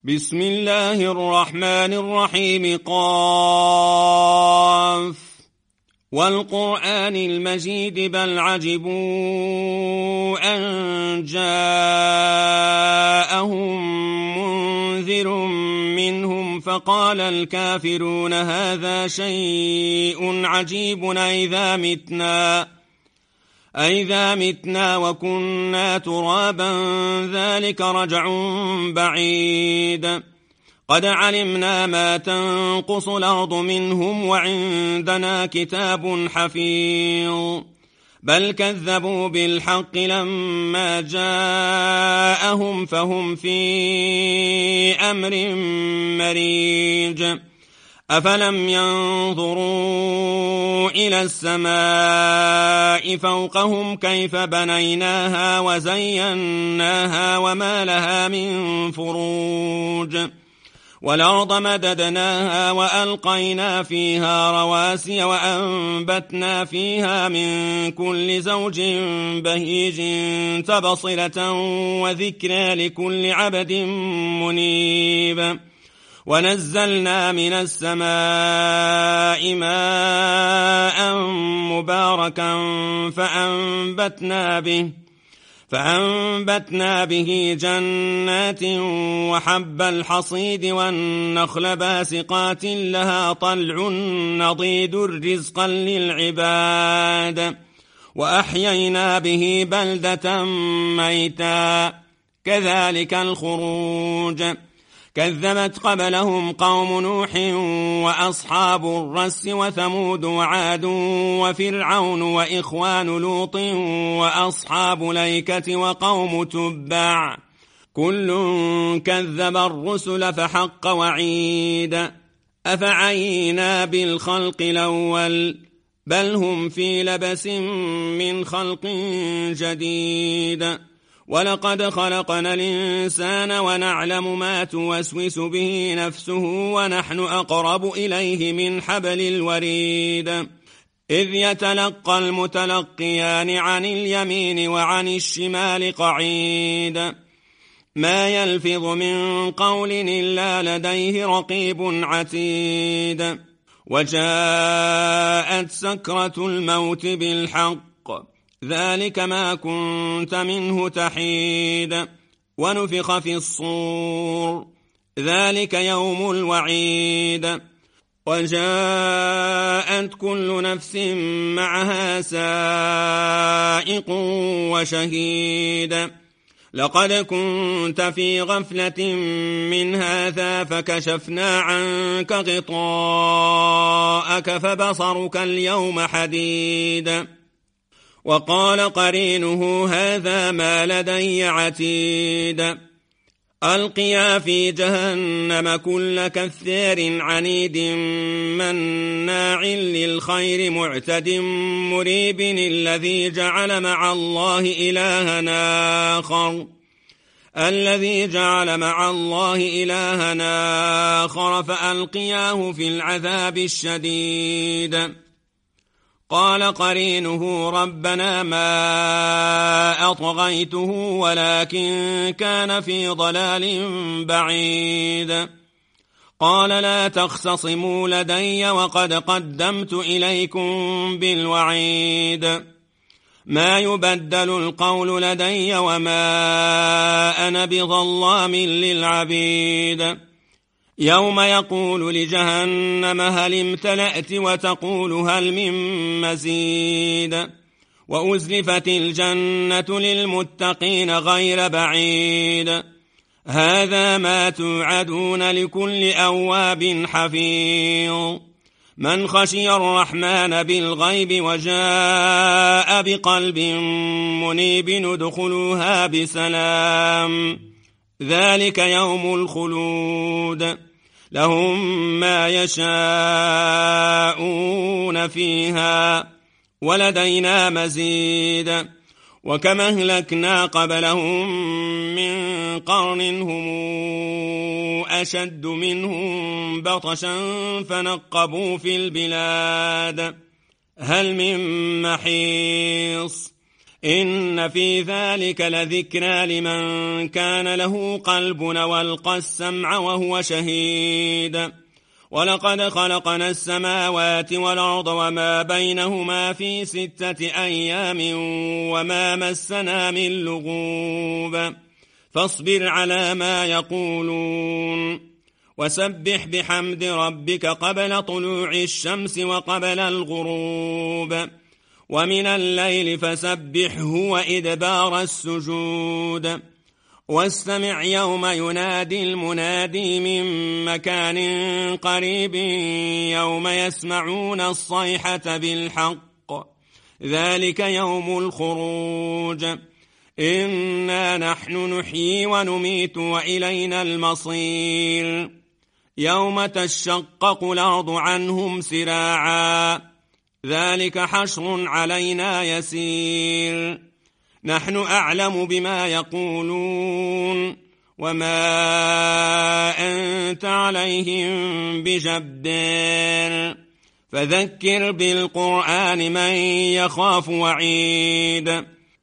بسم الله الرحمن الرحيم قاف والقرآن المجيد بل عجبوا أن جاءهم منذر منهم فقال الكافرون هذا شيء عجيب أئذا متنا وكنا ترابا ذلك رجع بعيد قد علمنا ما تنقص الأرض منهم وعندنا كتاب حفيظ بل كذبوا بالحق لما جاءهم فهم في أمر مريج أفلم ينظروا إلى السماء فوقهم كيف بنيناها وزيناها وما لها من فروج والأرض مددناها وألقينا فيها رواسي وأنبتنا فيها من كل زوج بهيج تبصرة وذكرى لكل عبد منيب ونزلنا من السماء ماء مباركا فأنبتنا به جنات وحب الحصيد والنخل باسقات لها طلع نضيد رزقا للعباد وأحيينا به بلدة ميتا كذلك الخروج كذبت قبلهم قوم نوح وأصحاب الرس وثمود وعاد وفرعون وإخوان لوط وأصحاب الأيكة وقوم تبع كل كذب الرسل فحق وعيد أفعينا بالخلق الأول بل هم في لبس من خلق جديد ولقد خلقنا الإنسان ونعلم ما توسوس به نفسه ونحن أقرب إليه من حبل الوريد إذ يتلقى المتلقيان عن اليمين وعن الشمال قعيد ما يلفظ من قول إلا لديه رقيب عتيد وجاءت سكرة الموت بالحق ذلك ما كنت منه تحيد ونفخ في الصور ذلك يوم الوعيد وجاءت كل نفس معها سائق وشهيد لقد كنت في غفلة من هذا فكشفنا عنك غطاءك فبصرك اليوم حديد وقال قرينه هذا ما لدي عتيد ألقيا في جهنم كل كثير عنيد مناع للخير معتد مريب الذي جعل مع الله إلهنا آخر فألقياه في العذاب الشديد قال قرينه ربنا ما أطغيته ولكن كان في ضلال بعيد قال لا تختصموا لدي وقد قدمت إليكم بالوعيد ما يبدل القول لدي وما أنا بظلام للعبيد يوم يقول لجهنم هل امتلأت وتقول هل من مزيد وأزلفت الجنة للمتقين غير بعيد هذا ما توعدون لكل أواب حفيظ من خشي الرحمن بالغيب وجاء بقلب منيب ادخلوها بسلام ذلك يوم الخلود لهم ما يشاءون فيها ولدينا مزيد وكما أهلكنا قبلهم من قرن هم أشد منهم بطشا فنقبوا في البلاد هل من محيص إن في ذلك لذكرى لمن كان له قلب والقى السمع وهو شهيد ولقد خلقنا السماوات والأرض وما بينهما في 6 أيام وما مسنا من لغوب فاصبر على ما يقولون وسبح بحمد ربك قبل طلوع الشمس وقبل الغروب ومن الليل فسبحه وإدبار السجود واستمع يوم ينادي المنادي من مكان قريب يوم يسمعون الصيحة بالحق ذلك يوم الخروج إنا نحن نحيي ونميت وإلينا المصير يوم تشقق الأرض عنهم سراعا ذلك حشر علينا يسير نحن أعلم بما يقولون وما أنت عليهم بجبار فذكر بالقرآن من يخاف وعيد